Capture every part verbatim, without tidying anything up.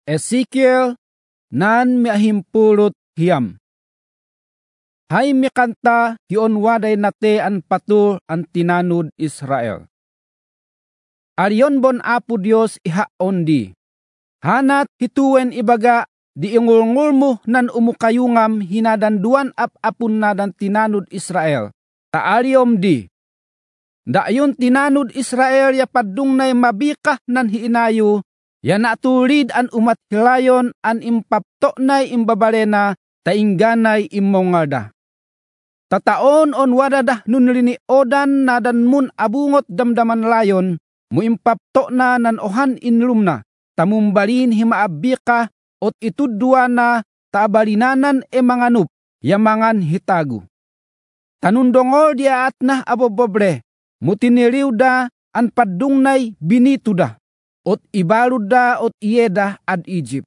Ezekiel nan miahimpulot hiyam. Hay mikanta hiyon waday nate an patur an tinanud Israel. Ariyon bon Apo Dios ihaon di. Hanat hituwen ibaga di ingulngul mo nan umukayungam hinadanduan ap-apun nadan tinanud Israel. Taaryom di. Dayon tinanud Israel ya padungnay mabikah nan hiinayo, ya natulid an umat hilayon an impapto nay imbabalena taingganay imongalda. Tataon on wadadah nunlini odan nadan mun abungot damdaman layon, mu impapto na nan ohan inlumna, tamumbalin himaabika ot itudwa na taabalinanan e manganup, yamangan hitagu. Tanundongol dia atnah abobobre, mutiniriw da an padungnay binito da, ot ibalud da ot iyeda ad Egypt.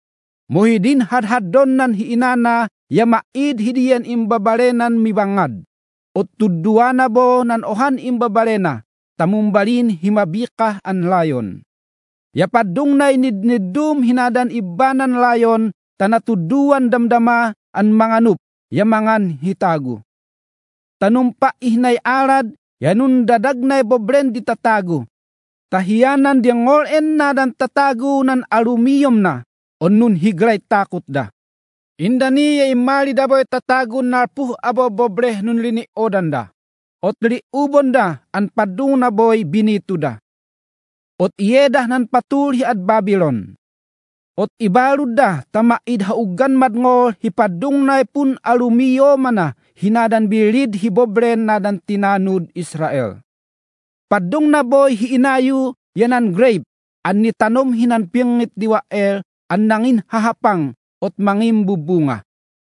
Muhidin hadhadon nan hiinana, ya maid hidiyan imbabarenan mibangad, ot tudduana bo nan ohan imbabarena, tamumbalin himabikah an layon. Ya padungnay nidnidum hinadan ibanan layon, tanatuduan damdama an manganup, ya mangan hitagu. Tanumpa ihnay arad, yanun dadagnay bobren di tatago. Tahiyanan di ngolen na dan tatago nan alumiyom na, on nun higray takot da. Indani ya imali daboy tatago narpuh abo bobre nun lini odan da. Ot li ubon da, an padung na boy binito da. Ot iyedah nan patuli at Babylon. Ot ibalud da, tamaid haugan madngol, hipadung na pun alumiyom na, hinadan bilid hibobren nadan tinanud Israel. Padung na boy hiinayu yanan grape, an nitanom hinan pingit diwael, an nangin hahapang, ot mangimbubunga.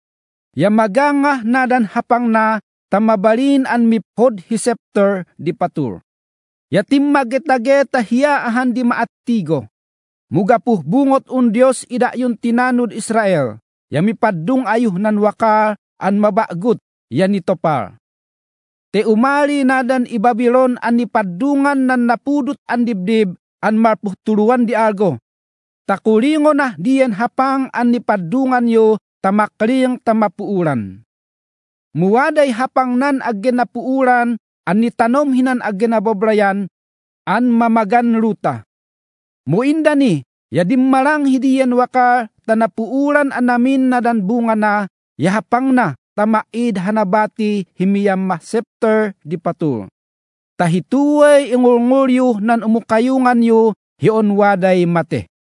Yamaganga nadan hapang na, tamabalin an miphod hisepter di patur. Yatim magetageta hiya ahan di maattigo. Mugapuh bungot un Dios ida yung tinanud Israel, yami padung ayuh nan wakal, an mabagut, yan itopal. Te umali nadan i Babylon an nipadungan nan napudut an dibdib an marpuh tuluan di algo. Takulingo na diyan hapang an nipadungan yo tamakling tamapuuran. Muwaday hapang nan agen napuuran an nitanom hinan agen nabobrayan an mamagan luta. Muinda ni yadim malang hidiyan wakal tanapuuran an namin nadan bunga na yahapang na tamaid hanabati himiyam masepter di patul. Tahituay ingulngulyo nan umukayungan yo hiyon waday mate.